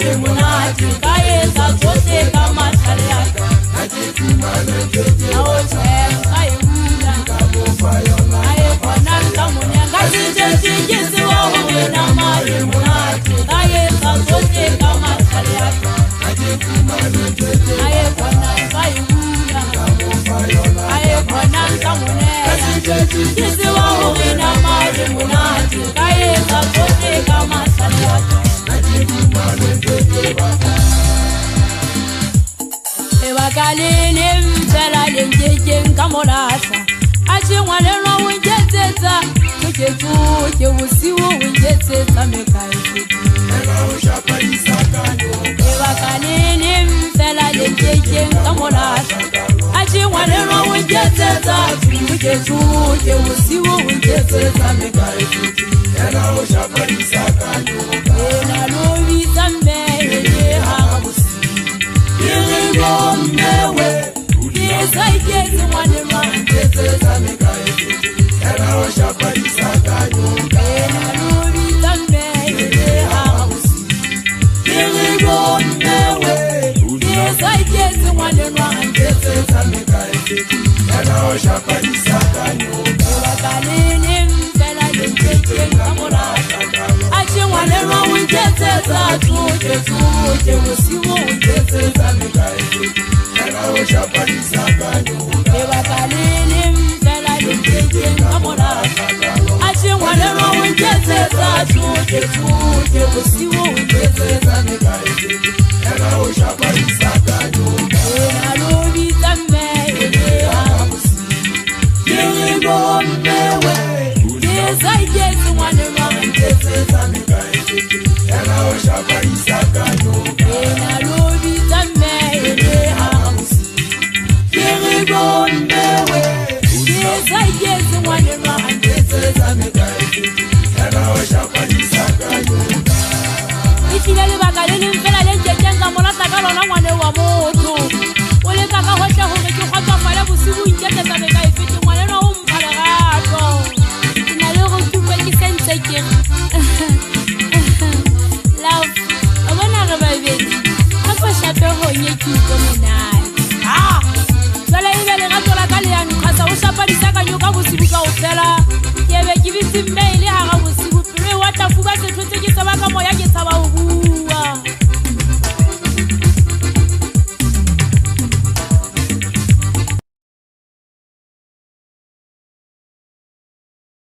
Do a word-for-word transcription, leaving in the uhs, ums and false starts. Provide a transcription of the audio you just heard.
mari monate ka etsa tsohle ka mahlale a ka ke fumane tjete a o tshela ka e bula ka mo fa yona ai bona ka mone ka tjete ke se wa ho na mari monate ka etsa tsohle ka mahlale a ka ke fumane tjete ai bona ka e bula ka mo fa yona ai bona ka mone ke se wa ho na mari monate ka etsa tsohle ka mahlale a ka Ewakalini mfela lenjejeng kamolasa Achingwane rwa unjeteta Tuke tuke usiwu unjeteta mekaifiki Ega ushapa isakanyo Ewakalini mfela lenjejeng kamolasa Achingwane rwa unjeteta Tuke tuke usiwu unjeteta mekaifiki Ega ushapa isakanyo Ena lobi tambe Ene habusi Irigo mmewe Nisaikezi mwane mante Zameka efiti Ena oshapa isakanyo Ena lobi tambe Ene habusi Irigo mmewe Nisaikezi mwane mante Zameka efiti Ena oshapa isakanyo Ewakalini mfela yenjeje kamolasa Achingwane rwa unjeteta Tuke tuke usiwo unjeteta meka efiti Ena oshapa isakanyo Ewakalini mfela yenjeje kamolasa Achingwane rwa unjeteta Tuke tuke usiwo unjeteta meka efiti Ena oshapa isakanyo Ena lobi tambe Ene habusi Irigo mmewe Nisaikezi mwane mante Zameka efiti Ena oshapa isakanyo Ena lobi tambe Ene habusi Irigo mmewe Nisaikezi mwane mante Zameka efiti Ena oshapa isakanyo Ichile libakalini mfela lenjejenga molata kalona mwane wa moto Ole kaka hocha hone kukhatwa mala busibu injete Zameka efiti mwane na umpale gato Inalego kupe kisense kiri Love, abona re babedi Ako shape honye kiko menai Ah, zala ibele gato la kale ya nukasa Ushapa disaka nyoka busibu ka ufela Yebe kibisi mme